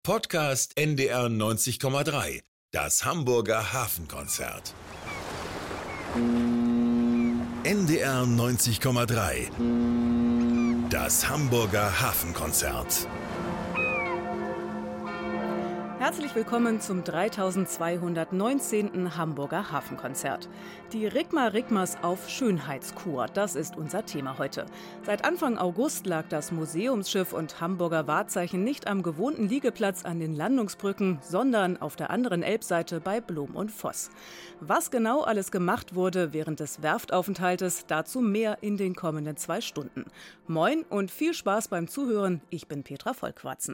Podcast NDR 90,3. Das Hamburger Hafenkonzert. NDR 90,3. Das Hamburger Hafenkonzert. Herzlich willkommen zum 3219. Hamburger Hafenkonzert. Die Rigma-Rigmas auf Schönheitskur, das ist unser Thema heute. Seit Anfang August lag das Museumsschiff und Hamburger Wahrzeichen nicht am gewohnten Liegeplatz an den Landungsbrücken, sondern auf der anderen Elbseite bei Blom und Voss. Was genau alles gemacht wurde während des Werftaufenthaltes, dazu mehr in den kommenden 2 Stunden. Moin und viel Spaß beim Zuhören, ich bin Petra Vollquatzen.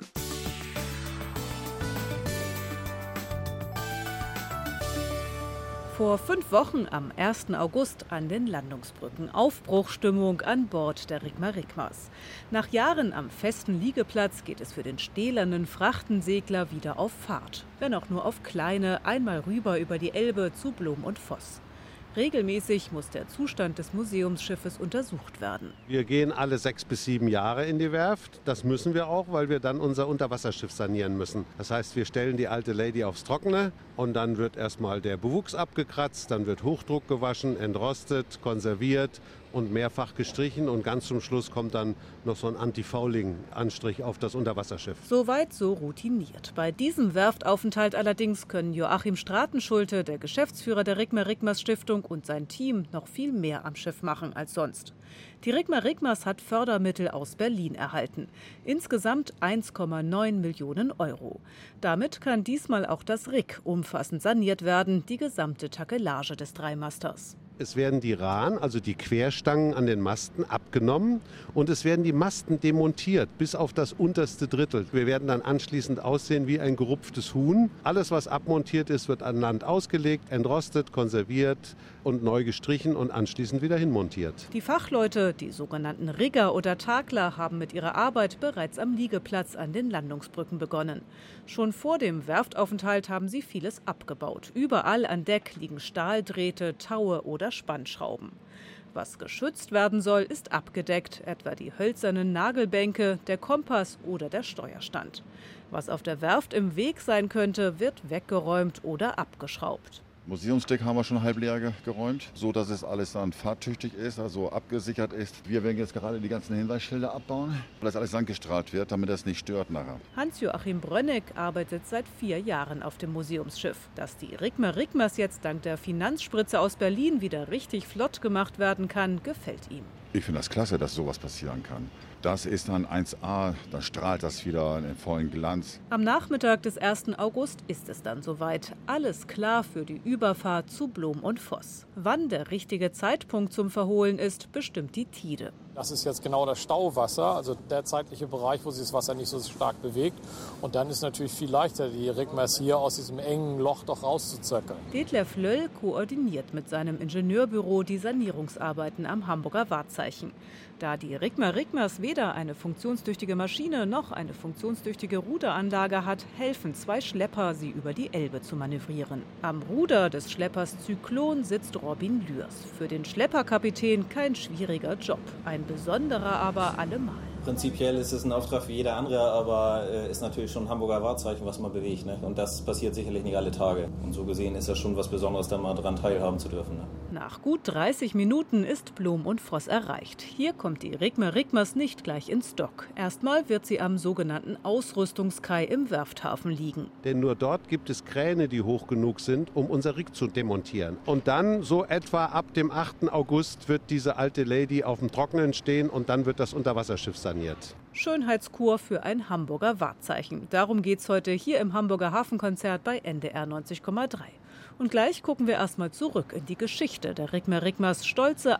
Vor 5 Wochen am 1. August an den Landungsbrücken. Aufbruchsstimmung an Bord der Rigma-Rigmas. Nach Jahren am festen Liegeplatz geht es für den stählernen Frachtensegler wieder auf Fahrt. Wenn auch nur auf kleine, einmal rüber über die Elbe zu Blom und Voss. Regelmäßig muss der Zustand des Museumsschiffes untersucht werden. Wir gehen alle 6 bis 7 Jahre in die Werft. Das müssen wir auch, weil wir dann unser Unterwasserschiff sanieren müssen. Das heißt, wir stellen die alte Lady aufs Trockene und dann wird erstmal der Bewuchs abgekratzt, dann wird Hochdruck gewaschen, entrostet, konserviert und mehrfach gestrichen und ganz zum Schluss kommt dann noch so ein Anti-Fouling-Anstrich auf das Unterwasserschiff. Soweit so routiniert. Bei diesem Werftaufenthalt allerdings können Joachim Stratenschulte, der Geschäftsführer der Rigma-Rigmas Stiftung und sein Team noch viel mehr am Schiff machen als sonst. Die Rigma-Rigmas hat Fördermittel aus Berlin erhalten. Insgesamt 1,9 Millionen Euro. Damit kann diesmal auch das Rig umfassend saniert werden, die gesamte Takelage des Dreimasters. Es werden die Rahen, also die Querstangen an den Masten, abgenommen und es werden die Masten demontiert bis auf das unterste Drittel. Wir werden dann anschließend aussehen wie ein gerupftes Huhn. Alles, was abmontiert ist, wird an Land ausgelegt, entrostet, konserviert und neu gestrichen und anschließend wieder hinmontiert. Die Fachleute, die sogenannten Rigger oder Takler, haben mit ihrer Arbeit bereits am Liegeplatz an den Landungsbrücken begonnen. Schon vor dem Werftaufenthalt haben sie vieles abgebaut. Überall an Deck liegen Stahldrähte, Taue oder Spannschrauben. Was geschützt werden soll, ist abgedeckt, etwa die hölzernen Nagelbänke, der Kompass oder der Steuerstand. Was auf der Werft im Weg sein könnte, wird weggeräumt oder abgeschraubt. Museumsdeck haben wir schon halbleer geräumt, so dass es alles dann fahrtüchtig ist, also abgesichert ist. Wir werden jetzt gerade die ganzen Hinweisschilder abbauen, weil das alles angestrahlt wird, damit das nicht stört nachher. Hans-Joachim Brönneck arbeitet seit 4 Jahren auf dem Museumsschiff. Dass die Rigma-Rigmas jetzt dank der Finanzspritze aus Berlin wieder richtig flott gemacht werden kann, gefällt ihm. Ich finde das klasse, dass sowas passieren kann. Das ist dann 1A, dann strahlt das wieder in den vollen Glanz. Am Nachmittag des 1. August ist es dann soweit. Alles klar für die Überfahrt zu Blom und Voss. Wann der richtige Zeitpunkt zum Verholen ist, bestimmt die Tide. Das ist jetzt genau das Stauwasser, also der zeitliche Bereich, wo sich das Wasser nicht so stark bewegt. Und dann ist natürlich viel leichter, die Rigmas hier aus diesem engen Loch doch rauszuzöckeln. Detlef Löll koordiniert mit seinem Ingenieurbüro die Sanierungsarbeiten am Hamburger Wahrzeichen. Da die Rigma-Rigmas weder eine funktionstüchtige Maschine noch eine funktionstüchtige Ruderanlage hat, helfen 2 Schlepper, sie über die Elbe zu manövrieren. Am Ruder des Schleppers Zyklon sitzt Robin Lührs. Für den Schlepperkapitän kein schwieriger Job, ein besonderer aber allemal. Prinzipiell ist es ein Auftrag wie jeder andere, aber ist natürlich schon ein Hamburger Wahrzeichen, was man bewegt. Ne? Und das passiert sicherlich nicht alle Tage. Und so gesehen ist das schon was Besonderes, da mal dran teilhaben zu dürfen. Ne? Nach gut 30 Minuten ist Blom und Voss erreicht. Hier kommt die Rigma-Rigmas nicht gleich ins Dock. Erstmal wird sie am sogenannten Ausrüstungskai im Werfthafen liegen. Denn nur dort gibt es Kräne, die hoch genug sind, um unser Rig zu demontieren. Und dann, so etwa ab dem 8. August, wird diese alte Lady auf dem Trockenen stehen und dann wird das Unterwasserschiff saniert. Schönheitskur für ein Hamburger Wahrzeichen. Darum geht's heute hier im Hamburger Hafenkonzert bei NDR 90,3. Und gleich gucken wir erstmal zurück in die Geschichte der Rigma-Rigmas. Stolze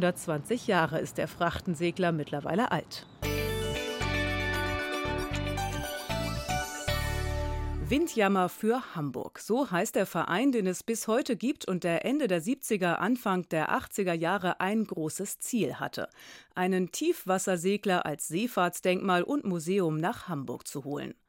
120 Jahre ist der Frachtensegler mittlerweile alt. Windjammer für Hamburg. So heißt der Verein, den es bis heute gibt und der Ende der 70er, Anfang der 80er Jahre ein großes Ziel hatte: einen Tiefwassersegler als Seefahrtsdenkmal und Museum nach Hamburg zu holen.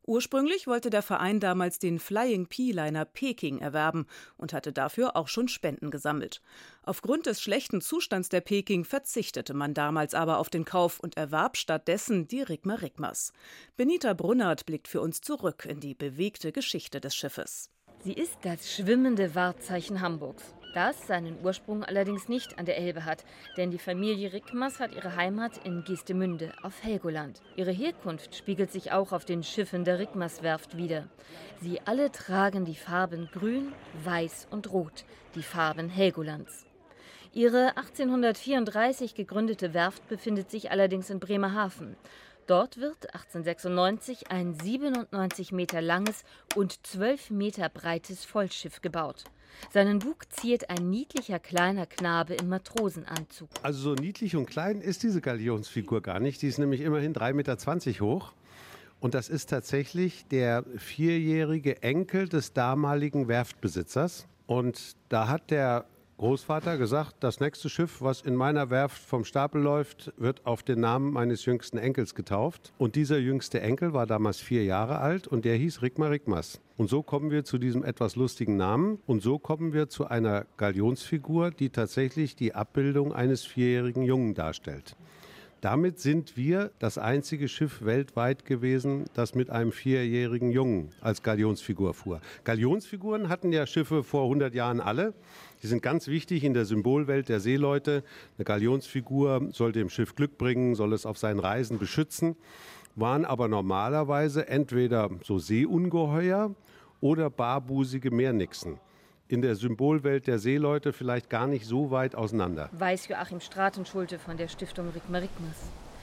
Ursprünglich wollte der Verein damals den Flying P-Liner Peking erwerben und hatte dafür auch schon Spenden gesammelt. Aufgrund des schlechten Zustands der Peking verzichtete man damals aber auf den Kauf und erwarb stattdessen die Rigma-Rigmas. Benita Brunnert blickt für uns zurück in die bewegte Geschichte des Schiffes. Sie ist das schwimmende Wahrzeichen Hamburgs, das seinen Ursprung allerdings nicht an der Elbe hat, denn die Familie Rigmas hat ihre Heimat in Geestemünde auf Helgoland. Ihre Herkunft spiegelt sich auch auf den Schiffen der Rigmas-Werft wider. Sie alle tragen die Farben Grün, Weiß und Rot, die Farben Helgolands. Ihre 1834 gegründete Werft befindet sich allerdings in Bremerhaven. Dort wird 1896 ein 97 Meter langes und 12 Meter breites Vollschiff gebaut. Seinen Bug ziert ein niedlicher kleiner Knabe im Matrosenanzug. Also so niedlich und klein ist diese Galionsfigur gar nicht. Die ist nämlich immerhin 3,20 Meter hoch. Und das ist tatsächlich der 4-jährige Enkel des damaligen Werftbesitzers. Und da hat der Großvater gesagt, das nächste Schiff, was in meiner Werft vom Stapel läuft, wird auf den Namen meines jüngsten Enkels getauft. Und dieser jüngste Enkel war damals 4 Jahre alt und der hieß Rigma Rigmas. Und so kommen wir zu diesem etwas lustigen Namen und so kommen wir zu einer Galionsfigur, die tatsächlich die Abbildung eines 4-jährigen Jungen darstellt. Damit sind wir das einzige Schiff weltweit gewesen, das mit einem 4-jährigen Jungen als Galionsfigur fuhr. Galionsfiguren hatten ja Schiffe vor 100 Jahren alle. Die sind ganz wichtig in der Symbolwelt der Seeleute. Eine Galionsfigur soll dem Schiff Glück bringen, soll es auf seinen Reisen beschützen, waren aber normalerweise entweder so Seeungeheuer oder barbusige Meernixen. In der Symbolwelt der Seeleute vielleicht gar nicht so weit auseinander. Weiß Joachim Stratenschulte von der Stiftung Rigma Rigmas.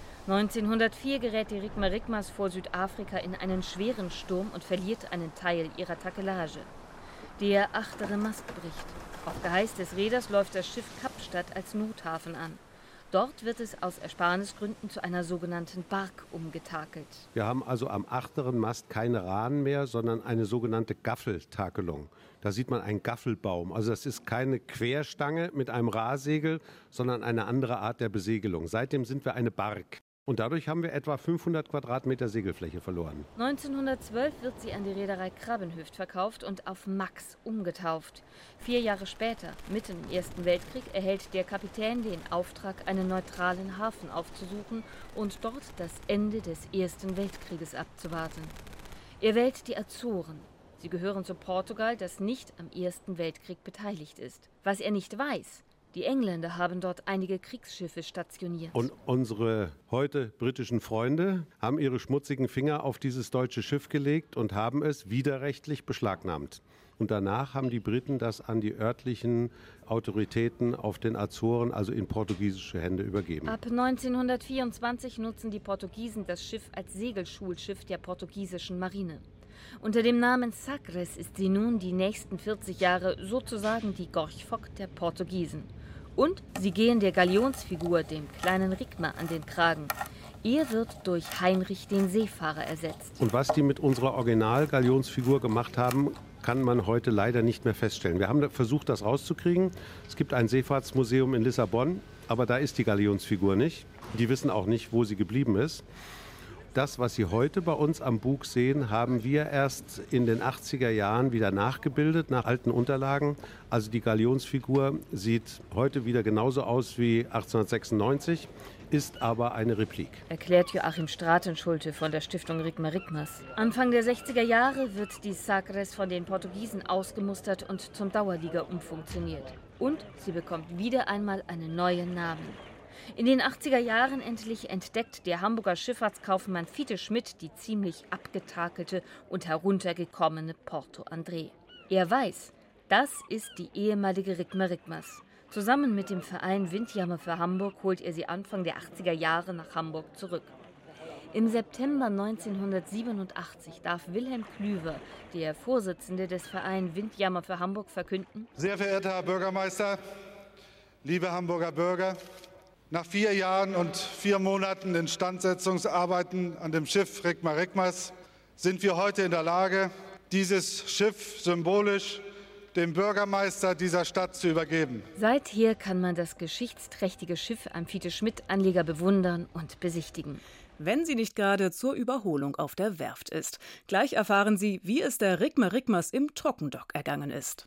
1904 gerät die Rigma Rigmas vor Südafrika in einen schweren Sturm und verliert einen Teil ihrer Takelage. Der achtere Mast bricht. Auf Geheiß des Reeders läuft das Schiff Kapstadt als Nothafen an. Dort wird es aus Ersparnisgründen zu einer sogenannten Bark umgetakelt. Wir haben also am achteren Mast keine Rahen mehr, sondern eine sogenannte Gaffeltakelung. Da sieht man einen Gaffelbaum. Also das ist keine Querstange mit einem Rahsegel, sondern eine andere Art der Besegelung. Seitdem sind wir eine Bark. Und dadurch haben wir etwa 500 Quadratmeter Segelfläche verloren. 1912 wird sie an die Reederei Krabbenhöft verkauft und auf Max umgetauft. 4 Jahre später, mitten im Ersten Weltkrieg, erhält der Kapitän den Auftrag, einen neutralen Hafen aufzusuchen und dort das Ende des Ersten Weltkrieges abzuwarten. Er wählt die Azoren. Sie gehören zu Portugal, das nicht am Ersten Weltkrieg beteiligt ist. Was er nicht weiß: Die Engländer haben dort einige Kriegsschiffe stationiert. Und unsere heute britischen Freunde haben ihre schmutzigen Finger auf dieses deutsche Schiff gelegt und haben es widerrechtlich beschlagnahmt. Und danach haben die Briten das an die örtlichen Autoritäten auf den Azoren, also in portugiesische Hände, übergeben. Ab 1924 nutzen die Portugiesen das Schiff als Segelschulschiff der portugiesischen Marine. Unter dem Namen Sagres ist sie nun die nächsten 40 Jahre sozusagen die Gorch Fock der Portugiesen. Und sie gehen der Galionsfigur, dem kleinen Rigma, an den Kragen. Er wird durch Heinrich den Seefahrer ersetzt. Und was die mit unserer Original-Galionsfigur gemacht haben, kann man heute leider nicht mehr feststellen. Wir haben versucht, das rauszukriegen. Es gibt ein Seefahrtsmuseum in Lissabon, aber da ist die Galionsfigur nicht. Die wissen auch nicht, wo sie geblieben ist. Das, was Sie heute bei uns am Bug sehen, haben wir erst in den 80er Jahren wieder nachgebildet, nach alten Unterlagen. Also die Galionsfigur sieht heute wieder genauso aus wie 1896, ist aber eine Replik. Erklärt Joachim Stratenschulte von der Stiftung Rigma Rigmas. Anfang der 60er Jahre wird die Sagres von den Portugiesen ausgemustert und zum Dauerlieger umfunktioniert. Und sie bekommt wieder einmal einen neuen Namen. In den 80er Jahren endlich entdeckt der Hamburger Schifffahrtskaufmann Fiete Schmidt die ziemlich abgetakelte und heruntergekommene Porto André. Er weiß, das ist die ehemalige Rigma Rigmas. Zusammen mit dem Verein Windjammer für Hamburg holt er sie Anfang der 80er Jahre nach Hamburg zurück. Im September 1987 darf Wilhelm Klüver, der Vorsitzende des Vereins Windjammer für Hamburg, verkünden: Sehr verehrter Herr Bürgermeister, liebe Hamburger Bürger, nach 4 Jahren und 4 Monaten Instandsetzungsarbeiten an dem Schiff Rigma Rigmas sind wir heute in der Lage, dieses Schiff symbolisch dem Bürgermeister dieser Stadt zu übergeben. Seither kann man das geschichtsträchtige Schiff am Fiete-Schmidt-Anleger bewundern und besichtigen. wenn sie nicht gerade zur Überholung auf der Werft ist. Gleich erfahren Sie, wie es der Rickmer Rickmers im Trockendock ergangen ist.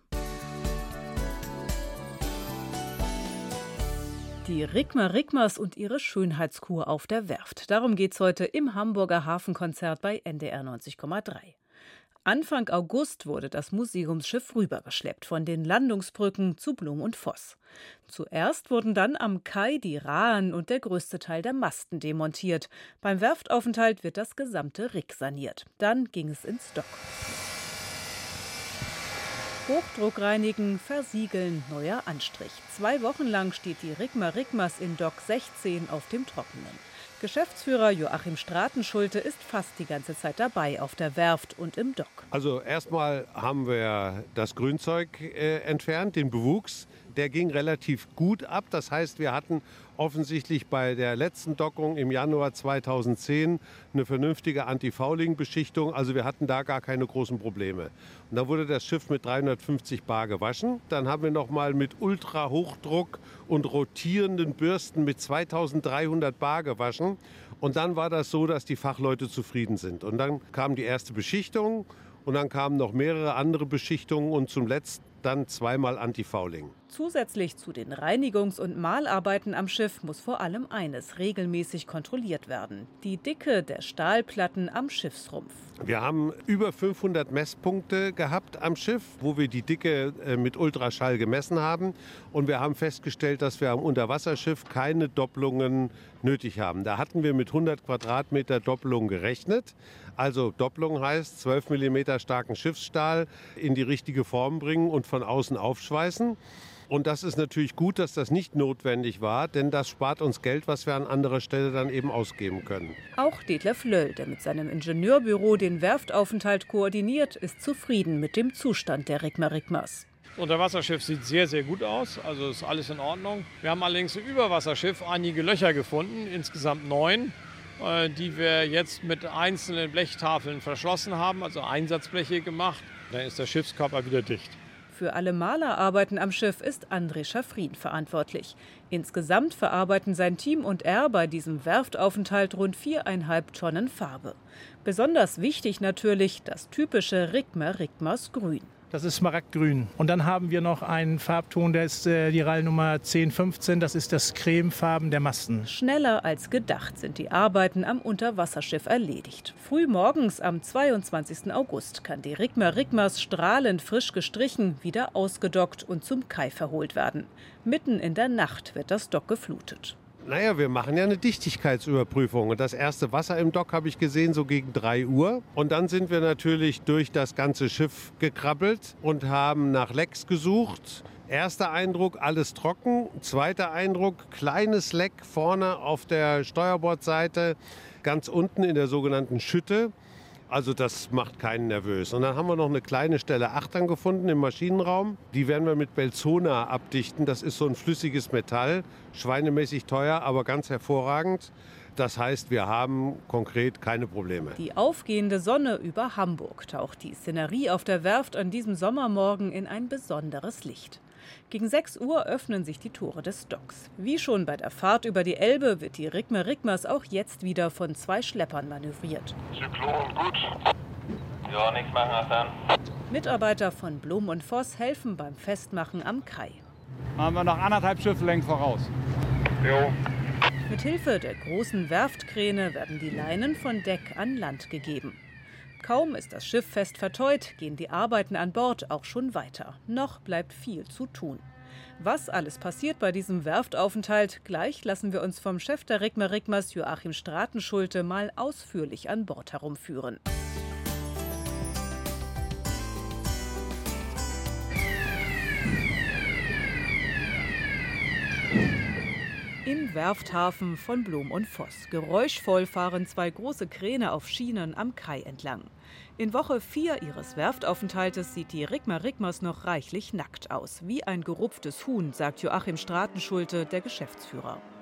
Die Rickmer Rickmers und ihre Schönheitskur auf der Werft. Darum geht's heute im Hamburger Hafenkonzert bei NDR 90,3. Anfang August wurde das Museumsschiff rübergeschleppt von den Landungsbrücken zu Blum und Voss. Zuerst wurden dann am Kai die Rahen und der größte Teil der Masten demontiert. Beim Werftaufenthalt wird das gesamte Rick saniert. Dann ging es ins Dock. Hochdruck reinigen, versiegeln, neuer Anstrich. 2 Wochen lang steht die Rickmer Rickmers in Dock 16 auf dem Trockenen. Geschäftsführer Joachim Stratenschulte ist fast die ganze Zeit dabei auf der Werft und im Dock. Also erstmal haben wir das Grünzeug entfernt, den Bewuchs. Der ging relativ gut ab. Das heißt, wir hatten offensichtlich bei der letzten Dockung im Januar 2010 eine vernünftige Anti-Fouling-Beschichtung. Also wir hatten da gar keine großen Probleme. Und dann wurde das Schiff mit 350 Bar gewaschen. Dann haben wir nochmal mit Ultrahochdruck und rotierenden Bürsten mit 2300 Bar gewaschen. Und dann war das so, dass die Fachleute zufrieden sind. Und dann kam die erste Beschichtung und dann kamen noch mehrere andere Beschichtungen und zum letzten dann 2-mal Anti-Fouling. Zusätzlich zu den Reinigungs- und Malarbeiten am Schiff muss vor allem eines regelmäßig kontrolliert werden: die Dicke der Stahlplatten am Schiffsrumpf. Wir haben über 500 Messpunkte gehabt am Schiff, wo wir die Dicke mit Ultraschall gemessen haben. Und wir haben festgestellt, dass wir am Unterwasserschiff keine Doppelungen nötig haben. Da hatten wir mit 100 Quadratmeter Doppelung gerechnet. Also Doppelung heißt 12 mm starken Schiffsstahl in die richtige Form bringen und von außen aufschweißen. Und das ist natürlich gut, dass das nicht notwendig war, denn das spart uns Geld, was wir an anderer Stelle dann eben ausgeben können. Auch Detlef Löll, der mit seinem Ingenieurbüro den Werftaufenthalt koordiniert, ist zufrieden mit dem Zustand der Rickmer Rickmers. Das Unterwasserschiff sieht sehr, sehr gut aus, also ist alles in Ordnung. Wir haben allerdings im Überwasserschiff einige Löcher gefunden, insgesamt 9. Die wir jetzt mit einzelnen Blechtafeln verschlossen haben, also Einsatzbleche gemacht. Dann ist der Schiffskörper wieder dicht. Für alle Malerarbeiten am Schiff ist André Schaffrin verantwortlich. Insgesamt verarbeiten sein Team und er bei diesem Werftaufenthalt rund 4,5 Tonnen Farbe. Besonders wichtig natürlich das typische Rickmer Rickmers Grün. Das ist Smaragdgrün. Und dann haben wir noch einen Farbton, der ist die Rallnummer 1015, das ist das Cremefarben der Masten. Schneller als gedacht sind die Arbeiten am Unterwasserschiff erledigt. Früh morgens am 22. August kann die Rickmer Rickmers strahlend frisch gestrichen wieder ausgedockt und zum Kai verholt werden. Mitten in der Nacht wird das Dock geflutet. Naja, wir machen ja eine Dichtigkeitsüberprüfung. Und das erste Wasser im Dock habe ich gesehen, so gegen 3 Uhr. Und dann sind wir natürlich durch das ganze Schiff gekrabbelt und haben nach Lecks gesucht. Erster Eindruck, alles trocken. Zweiter Eindruck, kleines Leck vorne auf der Steuerbordseite, ganz unten in der sogenannten Schütte. Also das macht keinen nervös. Und dann haben wir noch eine kleine Stelle Achtern gefunden im Maschinenraum. Die werden wir mit Belzona abdichten. Das ist so ein flüssiges Metall, schweinemäßig teuer, aber ganz hervorragend. Das heißt, wir haben konkret keine Probleme. Die aufgehende Sonne über Hamburg taucht die Szenerie auf der Werft an diesem Sommermorgen in ein besonderes Licht. Gegen 6 Uhr öffnen sich die Tore des Docks. Wie schon bei der Fahrt über die Elbe wird die Rickmer Rickmers auch jetzt wieder von 2 Schleppern manövriert. Zyklon, gut. Ja, nichts machen als dann. Mitarbeiter von Blum und Voss helfen beim Festmachen am Kai. Haben wir noch 1,5 Schifflängen voraus. Jo. Mit Hilfe der großen Werftkräne werden die Leinen von Deck an Land gegeben. Kaum ist das Schiff fest verteut, gehen die Arbeiten an Bord auch schon weiter. Noch bleibt viel zu tun. Was alles passiert bei diesem Werftaufenthalt, gleich lassen wir uns vom Chef der Rickmer Rickmers, Joachim Stratenschulte, mal ausführlich an Bord herumführen. Im Werfthafen von Blum und Voss. Geräuschvoll fahren 2 große Kräne auf Schienen am Kai entlang. In Woche 4 ihres Werftaufenthaltes sieht die Rickmer Rickmers noch reichlich nackt aus. Wie ein gerupftes Huhn, sagt Joachim Stratenschulte, der Geschäftsführer.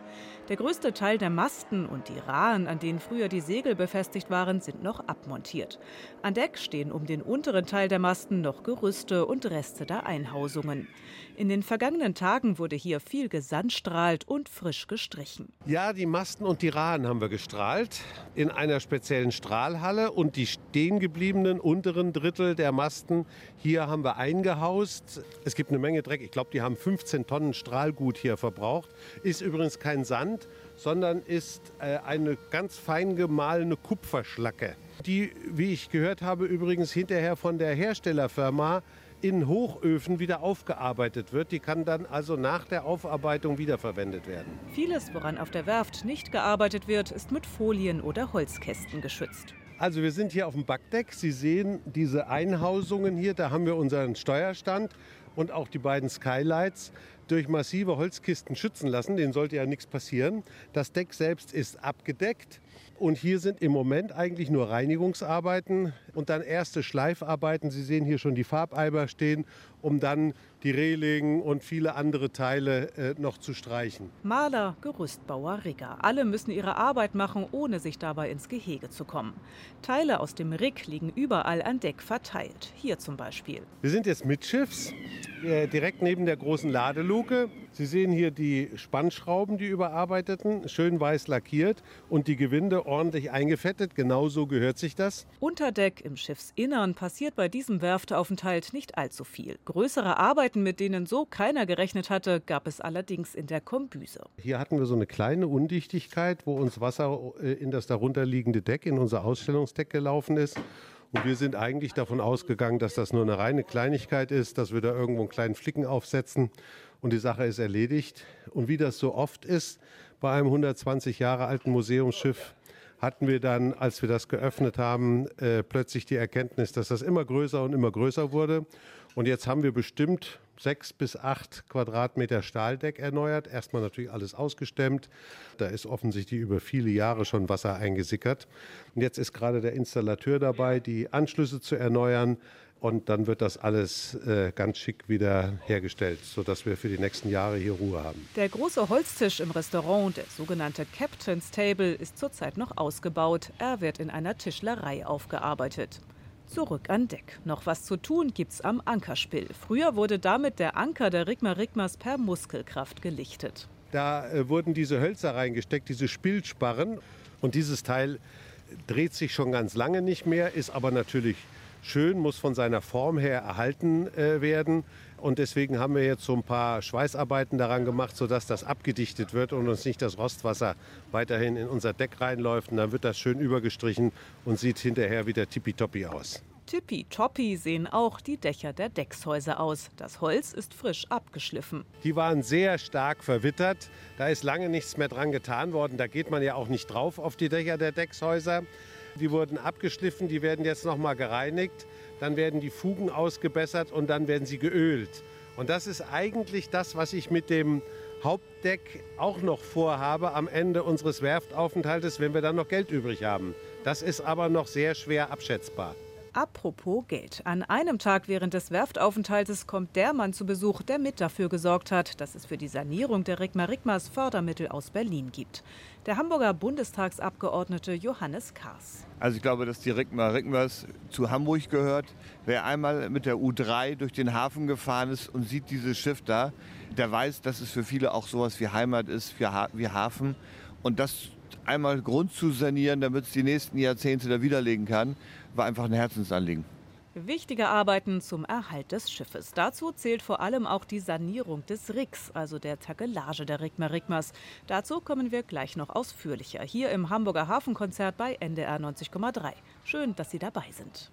Der größte Teil der Masten und die Rahen, an denen früher die Segel befestigt waren, sind noch abmontiert. An Deck stehen um den unteren Teil der Masten noch Gerüste und Reste der Einhausungen. In den vergangenen Tagen wurde hier viel gesandstrahlt und frisch gestrichen. Ja, die Masten und die Rahen haben wir gestrahlt in einer speziellen Strahlhalle und die stehen gebliebenen unteren Drittel der Masten hier haben wir eingehaust. Es gibt eine Menge Dreck. Ich glaube, die haben 15 Tonnen Strahlgut hier verbraucht. Ist übrigens kein Sand, sondern ist eine ganz fein gemahlene Kupferschlacke, die, wie ich gehört habe, übrigens hinterher von der Herstellerfirma in Hochöfen wieder aufgearbeitet wird. Die kann dann also nach der Aufarbeitung wiederverwendet werden. Vieles, woran auf der Werft nicht gearbeitet wird, ist mit Folien oder Holzkästen geschützt. Also wir sind hier auf dem Backdeck. Sie sehen diese Einhausungen hier. Da haben wir unseren Steuerstand und auch die beiden Skylights durch massive Holzkisten schützen lassen. Denen sollte ja nichts passieren. Das Deck selbst ist abgedeckt. Und hier sind im Moment eigentlich nur Reinigungsarbeiten und dann erste Schleifarbeiten. Sie sehen hier schon die Farbeimer stehen, um dann die Reling und viele andere Teile noch zu streichen. Maler, Gerüstbauer, Rigger. Alle müssen ihre Arbeit machen, ohne sich dabei ins Gehege zu kommen. Teile aus dem Rig liegen überall an Deck verteilt. Hier zum Beispiel. Wir sind jetzt mittschiffs, direkt neben der großen Ladeluke. Sie sehen hier die Spannschrauben, die überarbeiteten, schön weiß lackiert und die Gewinde ordentlich eingefettet. Genau so gehört sich das. Unter Deck im Schiffsinnern passiert bei diesem Werftaufenthalt nicht allzu viel. Größere Arbeiten, mit denen so keiner gerechnet hatte, gab es allerdings in der Kombüse. Hier hatten wir so eine kleine Undichtigkeit, wo uns Wasser in das darunterliegende Deck, in unser Ausstellungsdeck gelaufen ist. Und wir sind eigentlich davon ausgegangen, dass das nur eine reine Kleinigkeit ist, dass wir da irgendwo einen kleinen Flicken aufsetzen und die Sache ist erledigt. Und wie das so oft ist, bei einem 120 Jahre alten Museumsschiff hatten wir dann, als wir das geöffnet haben, plötzlich die Erkenntnis, dass das immer größer und immer größer wurde. Und jetzt haben wir bestimmt 6 bis 8 Quadratmeter Stahldeck erneuert. Erstmal natürlich alles ausgestemmt. Da ist offensichtlich über viele Jahre schon Wasser eingesickert. Und jetzt ist gerade der Installateur dabei, die Anschlüsse zu erneuern. Und dann wird das alles ganz schick wieder hergestellt, sodass wir für die nächsten Jahre hier Ruhe haben. Der große Holztisch im Restaurant, der sogenannte Captain's Table, ist zurzeit noch ausgebaut. Er wird in einer Tischlerei aufgearbeitet. Zurück an Deck. Noch was zu tun gibt's am Ankerspill. Früher wurde damit der Anker der Rigma-Rigmas per Muskelkraft gelichtet. Da wurden diese Hölzer reingesteckt, diese Spiltsparren. Und dieses Teil dreht sich schon ganz lange nicht mehr, ist aber natürlich schön, muss von seiner Form her erhalten werden. Und deswegen haben wir jetzt so ein paar Schweißarbeiten daran gemacht, sodass das abgedichtet wird und uns nicht das Rostwasser weiterhin in unser Deck reinläuft. Und dann wird das schön übergestrichen und sieht hinterher wieder tippitoppi aus. Tippitoppi sehen auch die Dächer der Deckshäuser aus. Das Holz ist frisch abgeschliffen. Die waren sehr stark verwittert. Da ist lange nichts mehr dran getan worden. Da geht man ja auch nicht drauf auf die Dächer der Deckshäuser. Die wurden abgeschliffen, die werden jetzt noch mal gereinigt. Dann werden die Fugen ausgebessert und dann werden sie geölt. Und das ist eigentlich das, was ich mit dem Hauptdeck auch noch vorhabe am Ende unseres Werftaufenthaltes, wenn wir dann noch Geld übrig haben. Das ist aber noch sehr schwer abschätzbar. Apropos Geld. An einem Tag während des Werftaufenthaltes kommt der Mann zu Besuch, der mit dafür gesorgt hat, dass es für die Sanierung der Rigma-Rigmas Fördermittel aus Berlin gibt. Der Hamburger Bundestagsabgeordnete Johannes Kahrs. Also ich glaube, dass die Rigma-Rigmas zu Hamburg gehört. Wer einmal mit der U3 durch den Hafen gefahren ist und sieht dieses Schiff da, der weiß, dass es für viele auch sowas wie Heimat ist, wie Hafen. Und das einmal Grund zu sanieren, damit es die nächsten Jahrzehnte da widerlegen kann, war einfach ein Herzensanliegen. Wichtige Arbeiten zum Erhalt des Schiffes. Dazu zählt vor allem auch die Sanierung des Rigs, also der Takelage der Rigma-Rigmas. Dazu kommen wir gleich noch ausführlicher hier im Hamburger Hafenkonzert bei NDR 90,3. Schön, dass Sie dabei sind.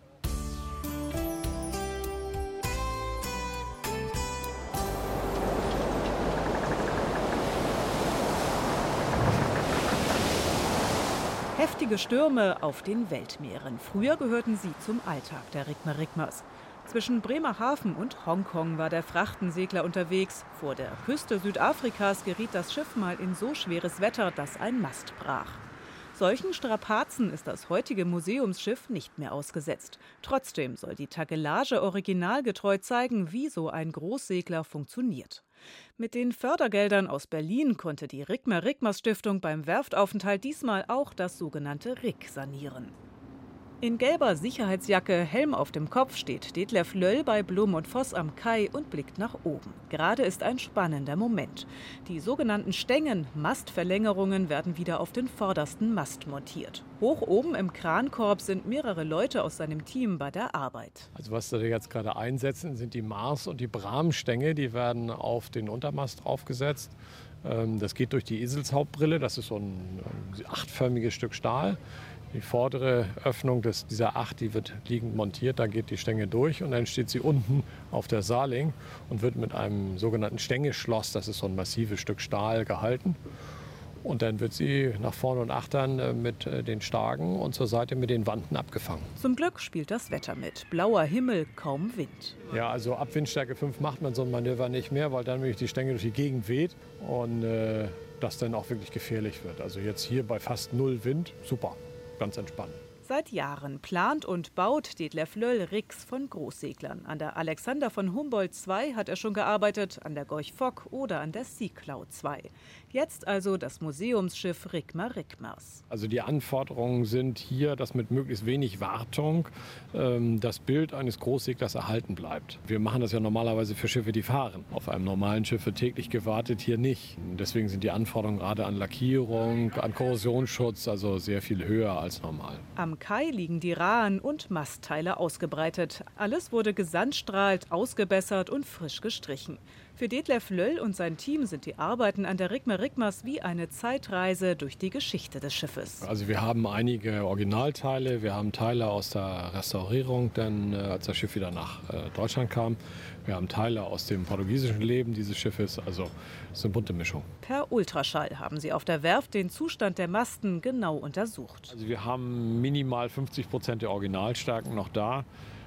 Heftige Stürme auf den Weltmeeren. Früher gehörten sie zum Alltag der Rigma-Rigmas. Zwischen Bremerhaven und Hongkong war der Frachtensegler unterwegs. Vor der Küste Südafrikas geriet das Schiff mal in so schweres Wetter, dass ein Mast brach. Solchen Strapazen ist das heutige Museumsschiff nicht mehr ausgesetzt. Trotzdem soll die Takelage originalgetreu zeigen, wie so ein Großsegler funktioniert. Mit den Fördergeldern aus Berlin konnte die Rickmer-Rickmers-Stiftung beim Werftaufenthalt diesmal auch das sogenannte Rick sanieren. In gelber Sicherheitsjacke, Helm auf dem Kopf steht Detlef Löll bei Blum und Voss am Kai und blickt nach oben. Gerade ist ein spannender Moment. Die sogenannten Stängen, Mastverlängerungen, werden wieder auf den vordersten Mast montiert. Hoch oben im Krankorb sind mehrere Leute aus seinem Team bei der Arbeit. Also was wir jetzt gerade einsetzen, sind die Mars- und die Bram-Stänge. Die werden auf den Untermast draufgesetzt. Das geht durch die Eselshauptbrille. Das ist so ein achtförmiges Stück Stahl. Die vordere Öffnung dieser Acht, die wird liegend montiert, da geht die Stänge durch und dann steht sie unten auf der Saling und wird mit einem sogenannten Stängeschloss, das ist so ein massives Stück Stahl, gehalten. Und dann wird sie nach vorne und achtern mit den Stagen und zur Seite mit den Wanten abgefangen. Zum Glück spielt das Wetter mit. Blauer Himmel, kaum Wind. Ja, also ab Windstärke 5 macht man so ein Manöver nicht mehr, weil dann nämlich die Stänge durch die Gegend weht und das dann auch wirklich gefährlich wird. Also jetzt hier bei fast 0 Wind, super. Ganz entspannt. Seit Jahren plant und baut Detlef Löll Ricks von Großseglern. An der Alexander von Humboldt II hat er schon gearbeitet, an der Gorch Fock oder an der Sea Cloud II. Jetzt also das Museumsschiff Rickmer-Rickmers. Also die Anforderungen sind hier, dass mit möglichst wenig Wartung das Bild eines Großseglers erhalten bleibt. Wir machen das ja normalerweise für Schiffe, die fahren. Auf einem normalen Schiff wird täglich gewartet, hier nicht. Deswegen sind die Anforderungen gerade an Lackierung, an Korrosionsschutz also sehr viel höher als normal. Am Kai liegen die Rahen und Mastteile ausgebreitet. Alles wurde gesandstrahlt, ausgebessert und frisch gestrichen. Für Detlef Löll und sein Team sind die Arbeiten an der Rickmer-Rickmers wie eine Zeitreise durch die Geschichte des Schiffes. Also wir haben einige Originalteile, wir haben Teile aus der Restaurierung, denn als das Schiff wieder nach Deutschland kam. Wir haben Teile aus dem portugiesischen Leben dieses Schiffes, also es ist eine bunte Mischung. Per Ultraschall haben sie auf der Werft den Zustand der Masten genau untersucht. Also wir haben minimal 50% der Originalstärken noch da.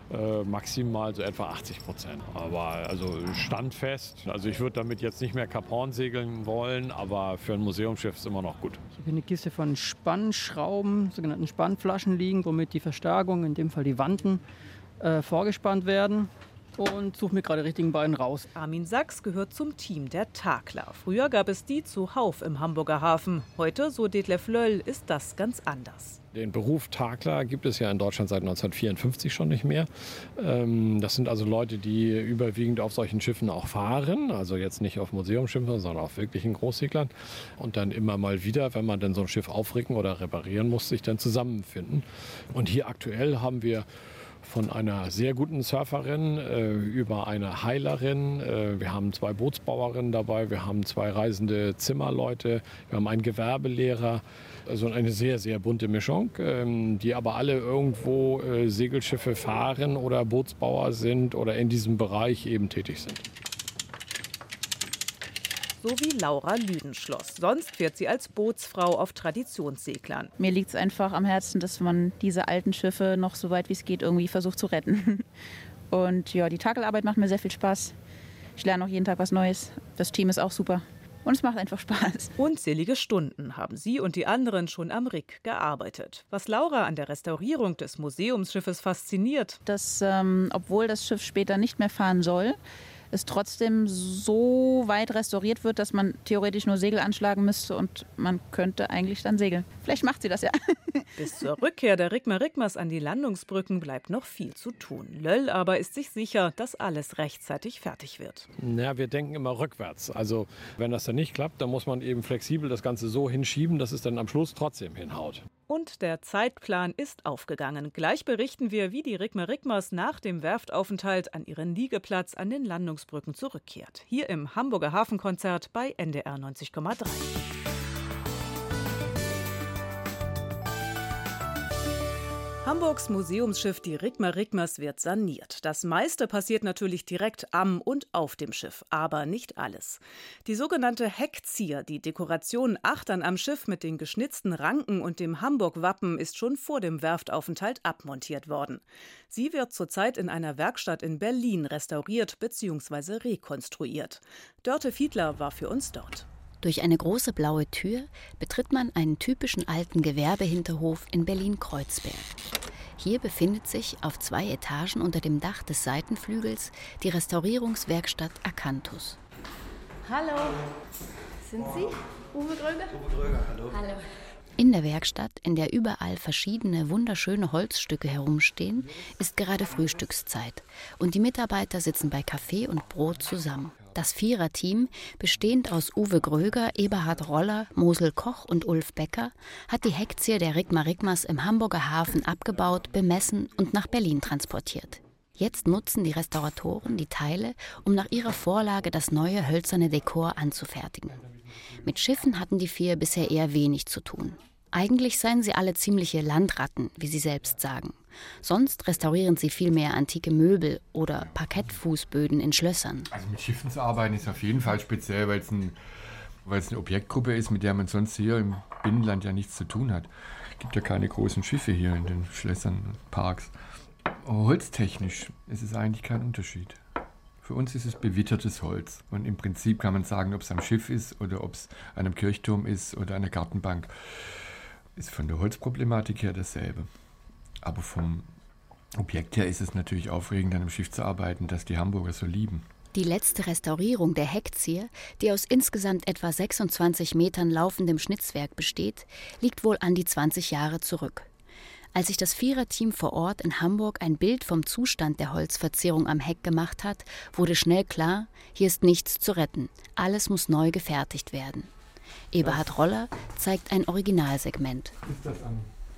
Maximal so etwa 80%. Aber also standfest. Also ich würde damit jetzt nicht mehr Kap Horn segeln wollen, aber für ein Museumsschiff ist es immer noch gut. Ich habe hier eine Kiste von Spannschrauben, sogenannten Spannflaschen liegen, womit die Verstärkung, in dem Fall die Wanten, vorgespannt werden. Und suche mir gerade die richtigen beiden raus. Armin Sachs gehört zum Team der Takler. Früher gab es die zuhauf im Hamburger Hafen. Heute, so Detlef Löll, ist das ganz anders. Den Beruf Takler gibt es ja in Deutschland seit 1954 schon nicht mehr. Das sind also Leute, die überwiegend auf solchen Schiffen auch fahren. Also jetzt nicht auf Museumsschiffen, sondern auf wirklichen Großseglern. Und dann immer mal wieder, wenn man dann so ein Schiff aufricken oder reparieren muss, sich dann zusammenfinden. Und hier aktuell haben wir von einer sehr guten Surferin über eine Heilerin. Wir haben 2 Bootsbauerinnen dabei, wir haben 2 reisende Zimmerleute, wir haben einen Gewerbelehrer. Also eine sehr, sehr bunte Mischung, die aber alle irgendwo Segelschiffe fahren oder Bootsbauer sind oder in diesem Bereich eben tätig sind. So wie Laura Lüdenschloss. Sonst fährt sie als Bootsfrau auf Traditionsseglern. Mir liegt es einfach am Herzen, dass man diese alten Schiffe noch so weit wie es geht irgendwie versucht zu retten. Und ja, die Takelarbeit macht mir sehr viel Spaß. Ich lerne auch jeden Tag was Neues. Das Team ist auch super. Und es macht einfach Spaß. Unzählige Stunden haben sie und die anderen schon am Rick gearbeitet. Was Laura an der Restaurierung des Museumsschiffes fasziniert, dass, obwohl das Schiff später nicht mehr fahren soll, es trotzdem so weit restauriert wird, dass man theoretisch nur Segel anschlagen müsste und man könnte eigentlich dann segeln. Vielleicht macht sie das ja. Bis zur Rückkehr der Rickmer-Rickmers an die Landungsbrücken bleibt noch viel zu tun. Löll aber ist sich sicher, dass alles rechtzeitig fertig wird. Ja, wir denken immer rückwärts. Also wenn das dann nicht klappt, dann muss man eben flexibel das Ganze so hinschieben, dass es dann am Schluss trotzdem hinhaut. Und der Zeitplan ist aufgegangen. Gleich berichten wir, wie die Rickmer-Rickmers nach dem Werftaufenthalt an ihren Liegeplatz an den Landungsbrücken zurückkehrt. Hier im Hamburger Hafenkonzert bei NDR 90,3. Hamburgs Museumsschiff, die Rickmer-Rickmers, wird saniert. Das meiste passiert natürlich direkt am und auf dem Schiff, aber nicht alles. Die sogenannte Heckzier, die Dekoration Achtern am Schiff mit den geschnitzten Ranken und dem Hamburg-Wappen, ist schon vor dem Werftaufenthalt abmontiert worden. Sie wird zurzeit in einer Werkstatt in Berlin restauriert bzw. rekonstruiert. Dörte Fiedler war für uns dort. Durch eine große blaue Tür betritt man einen typischen alten Gewerbehinterhof in Berlin-Kreuzberg. Hier befindet sich auf 2 Etagen unter dem Dach des Seitenflügels die Restaurierungswerkstatt Akanthus. Hallo, sind Sie Uwe Gröger? Uwe Gröger, hallo. Hallo. In der Werkstatt, in der überall verschiedene wunderschöne Holzstücke herumstehen, ist gerade Frühstückszeit und die Mitarbeiter sitzen bei Kaffee und Brot zusammen. Das Viererteam, bestehend aus Uwe Gröger, Eberhard Roller, Mosel Koch und Ulf Becker, hat die Heckzieher der Rickmer Rickmers im Hamburger Hafen abgebaut, bemessen und nach Berlin transportiert. Jetzt nutzen die Restauratoren die Teile, um nach ihrer Vorlage das neue hölzerne Dekor anzufertigen. Mit Schiffen hatten die 4 bisher eher wenig zu tun. Eigentlich seien sie alle ziemliche Landratten, wie sie selbst sagen. Sonst restaurieren sie vielmehr antike Möbel oder Parkettfußböden in Schlössern. Also mit Schiffen zu arbeiten ist auf jeden Fall speziell, weil es eine Objektgruppe ist, mit der man sonst hier im Binnenland ja nichts zu tun hat. Es gibt ja keine großen Schiffe hier in den Schlössern und Parks. Holztechnisch ist es eigentlich kein Unterschied. Für uns ist es bewittertes Holz. Und im Prinzip kann man sagen, ob es am Schiff ist oder ob es an einem Kirchturm ist oder an einer Gartenbank. Ist von der Holzproblematik her dasselbe. Aber vom Objekt her ist es natürlich aufregend, an einem Schiff zu arbeiten, das die Hamburger so lieben. Die letzte Restaurierung der Heckzier, die aus insgesamt etwa 26 Metern laufendem Schnitzwerk besteht, liegt wohl an die 20 Jahre zurück. Als sich das Viererteam vor Ort in Hamburg ein Bild vom Zustand der Holzverzierung am Heck gemacht hat, wurde schnell klar, hier ist nichts zu retten. Alles muss neu gefertigt werden. Eberhard Roller zeigt ein Originalsegment. Das ist das am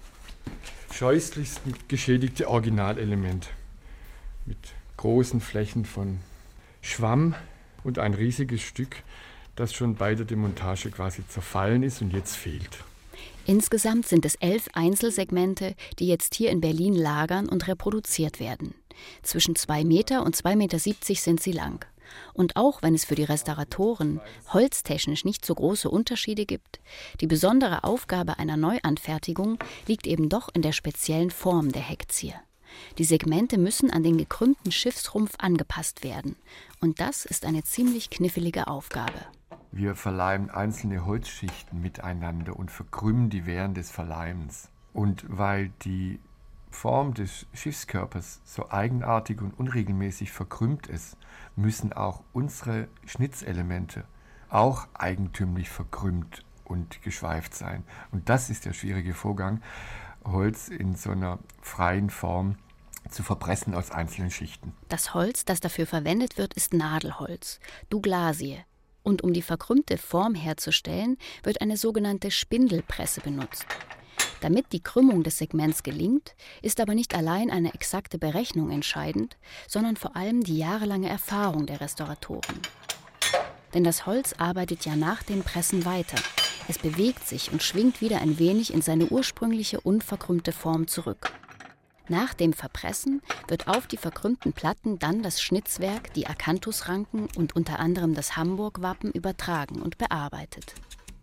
scheußlichsten geschädigte Originalelement. Mit großen Flächen von Schwamm und ein riesiges Stück, das schon bei der Demontage quasi zerfallen ist und jetzt fehlt. Insgesamt sind es 11 Einzelsegmente, die jetzt hier in Berlin lagern und reproduziert werden. Zwischen 2 Meter und 2,70 Meter sind sie lang. Und auch wenn es für die Restauratoren holztechnisch nicht so große Unterschiede gibt, die besondere Aufgabe einer Neuanfertigung liegt eben doch in der speziellen Form der Heckzier. Die Segmente müssen an den gekrümmten Schiffsrumpf angepasst werden. Und das ist eine ziemlich knifflige Aufgabe. Wir verleimen einzelne Holzschichten miteinander und verkrümmen die während des Verleimens. Und weil die Form des Schiffskörpers so eigenartig und unregelmäßig verkrümmt ist, müssen auch unsere Schnitzelemente auch eigentümlich verkrümmt und geschweift sein. Und das ist der schwierige Vorgang, Holz in so einer freien Form zu verpressen aus einzelnen Schichten. Das Holz, das dafür verwendet wird, ist Nadelholz, Douglasie. Und um die verkrümmte Form herzustellen, wird eine sogenannte Spindelpresse benutzt. Damit die Krümmung des Segments gelingt, ist aber nicht allein eine exakte Berechnung entscheidend, sondern vor allem die jahrelange Erfahrung der Restauratoren. Denn das Holz arbeitet ja nach den Pressen weiter. Es bewegt sich und schwingt wieder ein wenig in seine ursprüngliche unverkrümmte Form zurück. Nach dem Verpressen wird auf die verkrümmten Platten dann das Schnitzwerk, die Akanthusranken und unter anderem das Hamburg-Wappen übertragen und bearbeitet.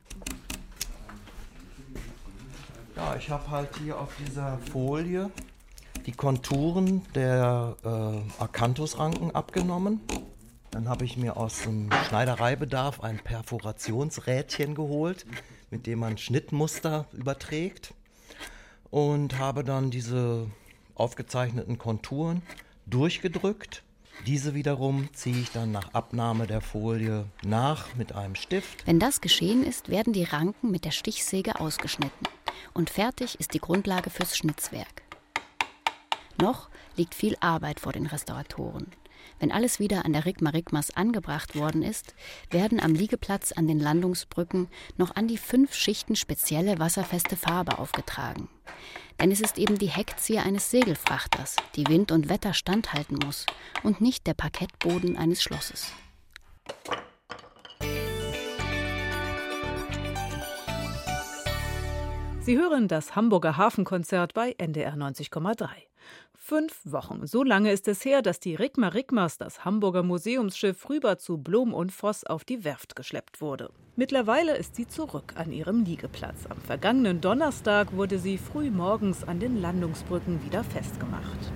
Ja, ich habe halt hier auf dieser Folie die Konturen der Akanthusranken abgenommen. Dann habe ich mir aus dem Schneidereibedarf ein Perforationsrädchen geholt, mit dem man Schnittmuster überträgt. Und habe dann diese aufgezeichneten Konturen durchgedrückt. Diese wiederum ziehe ich dann nach Abnahme der Folie nach mit einem Stift. Wenn das geschehen ist, werden die Ranken mit der Stichsäge ausgeschnitten. Und fertig ist die Grundlage fürs Schnitzwerk. Noch liegt viel Arbeit vor den Restauratoren. Wenn alles wieder an der Rickmer Rickmers angebracht worden ist, werden am Liegeplatz an den Landungsbrücken noch an die 5 Schichten spezielle wasserfeste Farbe aufgetragen. Denn es ist eben die Heckzier eines Segelfrachters, die Wind und Wetter standhalten muss und nicht der Parkettboden eines Schlosses. Sie hören das Hamburger Hafenkonzert bei NDR 90,3. 5 Wochen, so lange ist es her, dass die Rickmer Rickmers, das Hamburger Museumsschiff, rüber zu Blom und Voss auf die Werft geschleppt wurde. Mittlerweile ist sie zurück an ihrem Liegeplatz. Am vergangenen Donnerstag wurde sie früh morgens an den Landungsbrücken wieder festgemacht.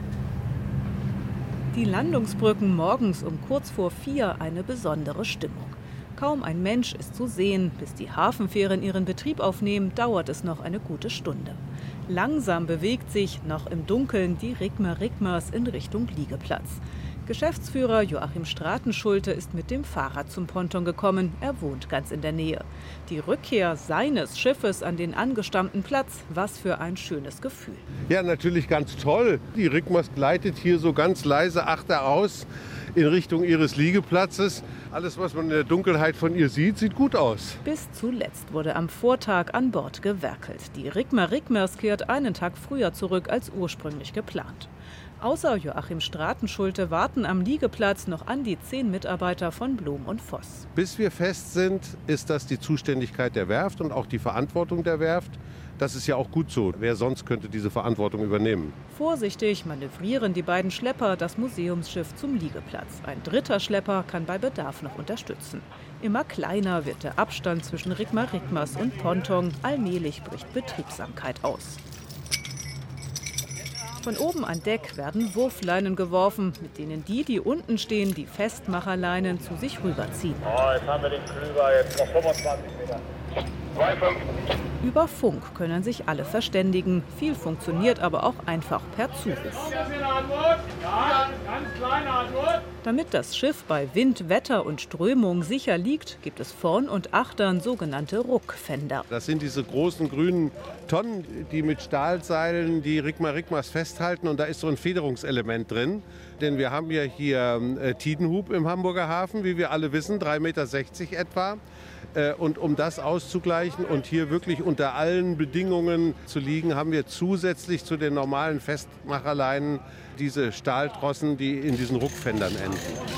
Die Landungsbrücken morgens um kurz vor 4 eine besondere Stimmung. Kaum ein Mensch ist zu sehen. Bis die Hafenfähren ihren Betrieb aufnehmen, dauert es noch eine gute Stunde. Langsam bewegt sich, noch im Dunkeln, die Rickmer Rickmers in Richtung Liegeplatz. Geschäftsführer Joachim Stratenschulte ist mit dem Fahrrad zum Ponton gekommen. Er wohnt ganz in der Nähe. Die Rückkehr seines Schiffes an den angestammten Platz, was für ein schönes Gefühl. Ja, natürlich ganz toll. Die Rickmers gleitet hier so ganz leise achteraus in Richtung ihres Liegeplatzes. Alles, was man in der Dunkelheit von ihr sieht, sieht gut aus. Bis zuletzt wurde am Vortag an Bord gewerkelt. Die Rickmer Rickmers kehrt einen Tag früher zurück als ursprünglich geplant. Außer Joachim Stratenschulte warten am Liegeplatz noch an die 10 Mitarbeiter von Blom und Voss. Bis wir fest sind, ist das die Zuständigkeit der Werft und auch die Verantwortung der Werft. Das ist ja auch gut so. Wer sonst könnte diese Verantwortung übernehmen? Vorsichtig manövrieren die beiden Schlepper das Museumsschiff zum Liegeplatz. Ein dritter Schlepper kann bei Bedarf noch unterstützen. Immer kleiner wird der Abstand zwischen Rickmer Rickmers und Ponton. Allmählich bricht Betriebsamkeit aus. Von oben an Deck werden Wurfleinen geworfen, mit denen die unten stehen, die Festmacherleinen zu sich rüberziehen. Jetzt haben wir den Klüber, jetzt noch 25 Meter. 2,5. Über Funk können sich alle verständigen. Viel funktioniert aber auch einfach per Zuruf. Damit das Schiff bei Wind, Wetter und Strömung sicher liegt, gibt es vorn und achtern sogenannte Ruckfender. Das sind diese großen grünen Tonnen, die mit Stahlseilen die Rickmer Rickmers festhalten. Und da ist so ein Federungselement drin. Denn wir haben ja hier Tidenhub im Hamburger Hafen, wie wir alle wissen, 3,60 Meter etwa. Und um das auszugleichen und hier wirklich unter allen Bedingungen zu liegen, haben wir zusätzlich zu den normalen Festmacherleinen diese Stahltrossen, die in diesen Ruckfendern enden.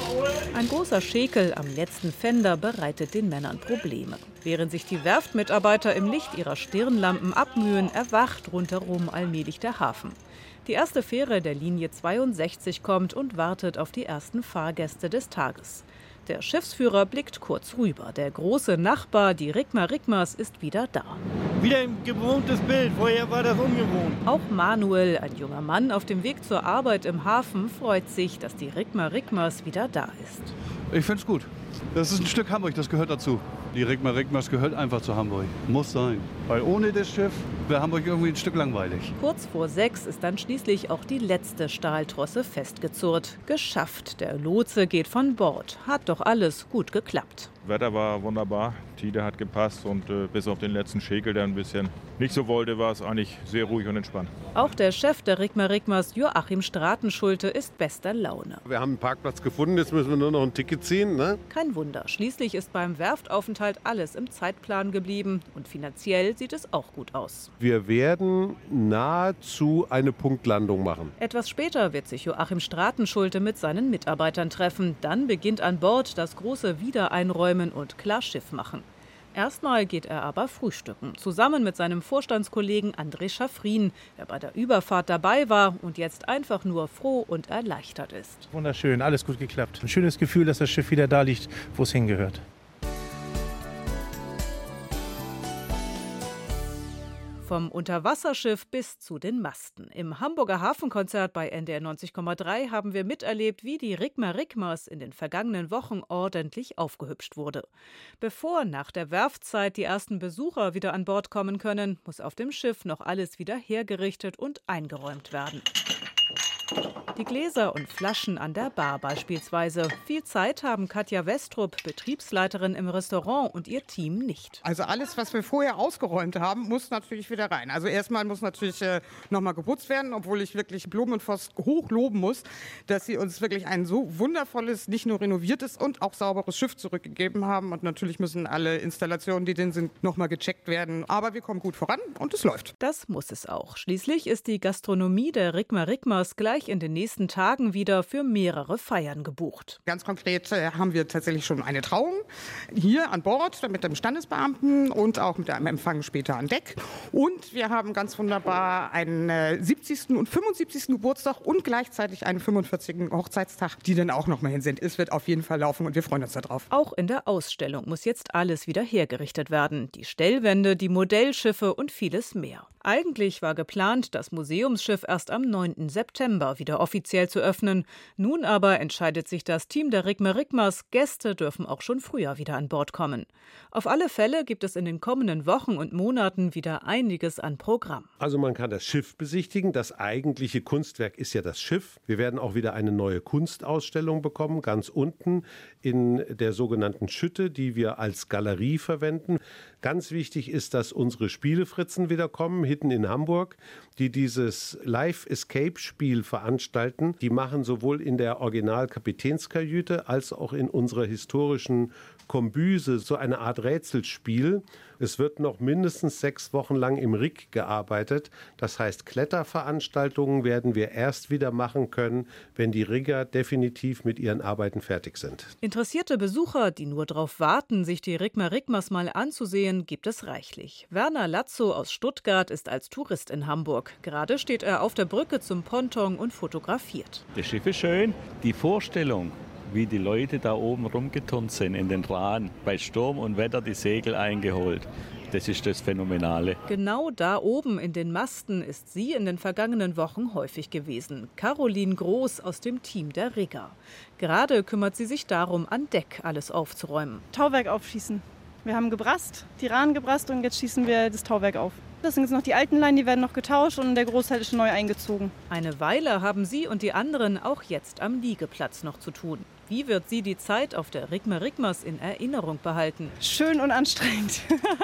Ein großer Schekel am letzten Fender bereitet den Männern Probleme. Während sich die Werftmitarbeiter im Licht ihrer Stirnlampen abmühen, erwacht rundherum allmählich der Hafen. Die erste Fähre der Linie 62 kommt und wartet auf die ersten Fahrgäste des Tages. Der Schiffsführer blickt kurz rüber. Der große Nachbar, die Rickmer Rickmers, ist wieder da. Wieder ein gewohntes Bild. Vorher war das ungewohnt. Auch Manuel, ein junger Mann auf dem Weg zur Arbeit im Hafen, freut sich, dass die Rickmer Rickmers wieder da ist. Ich finde es gut. Das ist ein Stück Hamburg, das gehört dazu. Die Rickmer Rickmers gehört einfach zu Hamburg. Muss sein. Weil ohne das Schiff wäre Hamburg irgendwie ein Stück langweilig. Kurz vor 6 ist dann schließlich auch die letzte Stahltrosse festgezurrt. Geschafft. Der Lotse geht von Bord. Hat doch alles gut geklappt. Wetter war wunderbar, Tide hat gepasst und bis auf den letzten Schekel, der ein bisschen nicht so wollte, war es eigentlich sehr ruhig und entspannt. Auch der Chef der Rickmer Rickmers, Joachim Stratenschulte, ist bester Laune. Wir haben einen Parkplatz gefunden, jetzt müssen wir nur noch ein Ticket ziehen. Ne? Kein Wunder, schließlich ist beim Werftaufenthalt alles im Zeitplan geblieben und finanziell sieht es auch gut aus. Wir werden nahezu eine Punktlandung machen. Etwas später wird sich Joachim Stratenschulte mit seinen Mitarbeitern treffen. Dann beginnt an Bord das große Wiedereinräumen und klar Schiff machen. Erstmal geht er aber frühstücken, zusammen mit seinem Vorstandskollegen André Schaffrin, der bei der Überfahrt dabei war und jetzt einfach nur froh und erleichtert ist. Wunderschön, alles gut geklappt. Ein schönes Gefühl, dass das Schiff wieder da liegt, wo es hingehört. Vom Unterwasserschiff bis zu den Masten. Im Hamburger Hafenkonzert bei NDR 90,3 haben wir miterlebt, wie die Rickmer Rickmers in den vergangenen Wochen ordentlich aufgehübscht wurde. Bevor nach der Werftzeit die ersten Besucher wieder an Bord kommen können, muss auf dem Schiff noch alles wieder hergerichtet und eingeräumt werden. Die Gläser und Flaschen an der Bar beispielsweise. Viel Zeit haben Katja Westrup, Betriebsleiterin im Restaurant, und ihr Team nicht. Also alles, was wir vorher ausgeräumt haben, muss natürlich wieder rein. Also erstmal muss natürlich nochmal geputzt werden, obwohl ich wirklich Blom und Voss hochloben muss, dass sie uns wirklich ein so wundervolles, nicht nur renoviertes und auch sauberes Schiff zurückgegeben haben. Und natürlich müssen alle Installationen, die drin sind, nochmal gecheckt werden. Aber wir kommen gut voran und es läuft. Das muss es auch. Schließlich ist die Gastronomie der Rickmer Rickmers gleich in den nächsten Tagen wieder für mehrere Feiern gebucht. Ganz konkret haben wir tatsächlich schon eine Trauung hier an Bord mit dem Standesbeamten und auch mit einem Empfang später an Deck. Und wir haben ganz wunderbar einen 70. und 75. Geburtstag und gleichzeitig einen 45. Hochzeitstag, die dann auch noch mal hin sind. Es wird auf jeden Fall laufen und wir freuen uns darauf. Auch in der Ausstellung muss jetzt alles wieder hergerichtet werden. Die Stellwände, die Modellschiffe und vieles mehr. Eigentlich war geplant, das Museumsschiff erst am 9. September wieder offiziell zu öffnen. Nun aber entscheidet sich das Team der Rickmer Rickmers, Gäste dürfen auch schon früher wieder an Bord kommen. Auf alle Fälle gibt es in den kommenden Wochen und Monaten wieder einiges an Programm. Also man kann das Schiff besichtigen. Das eigentliche Kunstwerk ist ja das Schiff. Wir werden auch wieder eine neue Kunstausstellung bekommen, ganz unten in der sogenannten Schütte, die wir als Galerie verwenden. Ganz wichtig ist, dass unsere Spielefritzen wieder kommen, hinten in Hamburg, die dieses Live-Escape-Spiel veranstalten. Die machen sowohl in der Original-Kapitänskajüte als auch in unserer historischen Kombüse so eine Art Rätselspiel. Es wird noch mindestens 6 Wochen lang im Rig gearbeitet. Das heißt, Kletterveranstaltungen werden wir erst wieder machen können, wenn die Rigger definitiv mit ihren Arbeiten fertig sind. Interessierte Besucher, die nur darauf warten, sich die Rickmer Rickmers mal anzusehen, gibt es reichlich. Werner Latzo aus Stuttgart ist als Tourist in Hamburg. Gerade steht er auf der Brücke zum Ponton und fotografiert. Das Schiff ist schön. Die Vorstellung, wie die Leute da oben rumgeturnt sind in den Rahn, bei Sturm und Wetter die Segel eingeholt. Das ist das Phänomenale. Genau da oben in den Masten ist sie in den vergangenen Wochen häufig gewesen. Caroline Groß aus dem Team der Rigger. Gerade kümmert sie sich darum, an Deck alles aufzuräumen. Tauwerk aufschießen. Wir haben gebrast, die Rahn gebrast und jetzt schießen wir das Tauwerk auf. Das sind jetzt noch die alten Leinen, die werden noch getauscht und der Großteil ist neu eingezogen. Eine Weile haben sie und die anderen auch jetzt am Liegeplatz noch zu tun. Wie wird sie die Zeit auf der Rickmer Rickmers in Erinnerung behalten? Schön und anstrengend.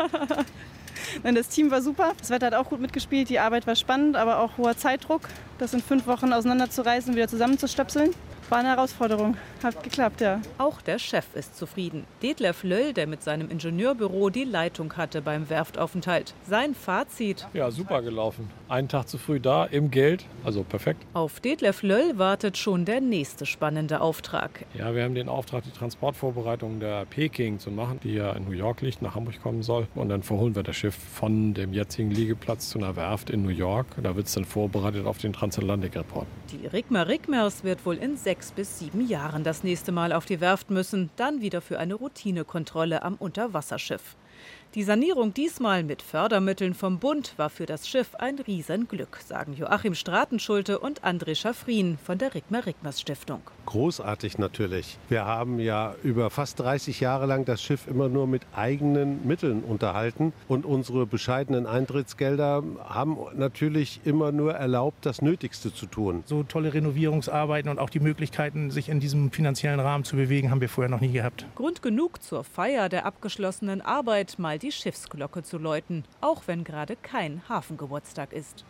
Das Team war super, das Wetter hat auch gut mitgespielt, die Arbeit war spannend, aber auch hoher Zeitdruck. Das in 5 Wochen auseinanderzureißen und wieder zusammenzustöpseln. War eine Herausforderung. Hat geklappt, ja. Auch der Chef ist zufrieden. Detlef Löll, der mit seinem Ingenieurbüro die Leitung hatte beim Werftaufenthalt. Sein Fazit: Ja, super gelaufen. Einen Tag zu früh da, im Geld, also perfekt. Auf Detlef Löll wartet schon der nächste spannende Auftrag. Ja, wir haben den Auftrag, die Transportvorbereitung der Peking zu machen, die ja in New York liegt, nach Hamburg kommen soll. Und dann verholen wir das Schiff von dem jetzigen Liegeplatz zu einer Werft in New York. Da wird es dann vorbereitet auf den Transatlantik-Report. Die Rickmer Rickmers wird wohl in 6 bis 7 Jahren das nächste Mal auf die Werft müssen, dann wieder für eine Routinekontrolle am Unterwasserschiff. Die Sanierung diesmal mit Fördermitteln vom Bund war für das Schiff ein Riesenglück, sagen Joachim Stratenschulte und André Schaffrin von der Rickmer Rickmers Stiftung. Großartig natürlich. Wir haben ja über fast 30 Jahre lang das Schiff immer nur mit eigenen Mitteln unterhalten und unsere bescheidenen Eintrittsgelder haben natürlich immer nur erlaubt, das Nötigste zu tun. So tolle Renovierungsarbeiten und auch die Möglichkeiten, sich in diesem finanziellen Rahmen zu bewegen, haben wir vorher noch nie gehabt. Grund genug zur Feier der abgeschlossenen Arbeit, mal die Schiffsglocke zu läuten, auch wenn gerade kein Hafengeburtstag ist.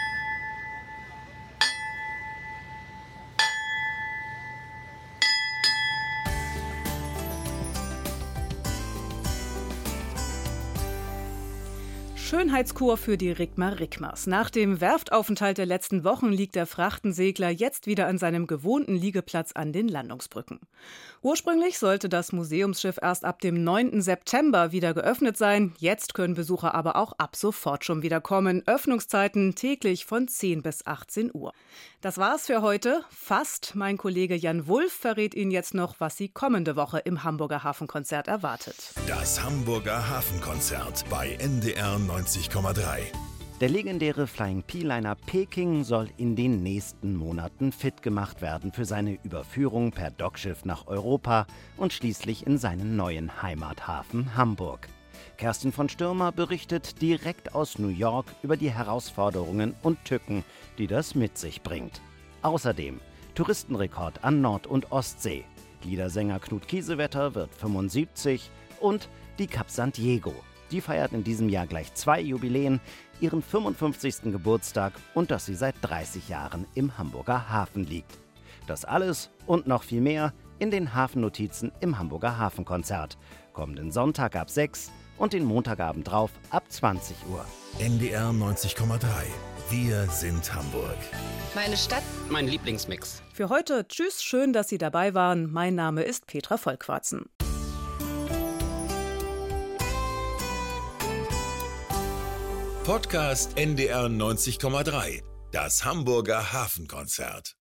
Schönheitskur für die Rickmer Rickmers. Nach dem Werftaufenthalt der letzten Wochen liegt der Frachtensegler jetzt wieder an seinem gewohnten Liegeplatz an den Landungsbrücken. Ursprünglich sollte das Museumsschiff erst ab dem 9. September wieder geöffnet sein. Jetzt können Besucher aber auch ab sofort schon wieder kommen. Öffnungszeiten täglich von 10 bis 18 Uhr. Das war's für heute. Fast. Mein Kollege Jan Wulff verrät Ihnen jetzt noch, was Sie kommende Woche im Hamburger Hafenkonzert erwartet. Das Hamburger Hafenkonzert bei NDR 90,3. Der legendäre Flying P-Liner Peking soll in den nächsten Monaten fit gemacht werden für seine Überführung per Dockschiff nach Europa und schließlich in seinen neuen Heimathafen Hamburg. Kerstin von Stürmer berichtet direkt aus New York über die Herausforderungen und Tücken, die das mit sich bringt. Außerdem Touristenrekord an Nord- und Ostsee. Liedersänger Knut Kiesewetter wird 75 und die Cap San Diego. Die feiert in diesem Jahr gleich 2 Jubiläen, ihren 55. Geburtstag und dass sie seit 30 Jahren im Hamburger Hafen liegt. Das alles und noch viel mehr in den Hafennotizen im Hamburger Hafenkonzert. Kommenden Sonntag ab 6 und den Montagabend drauf ab 20 Uhr. NDR 90,3. Wir sind Hamburg. Meine Stadt, mein Lieblingsmix. Für heute tschüss, schön, dass Sie dabei waren. Mein Name ist Petra Vollquarzen. Podcast NDR 90,3. Das Hamburger Hafenkonzert.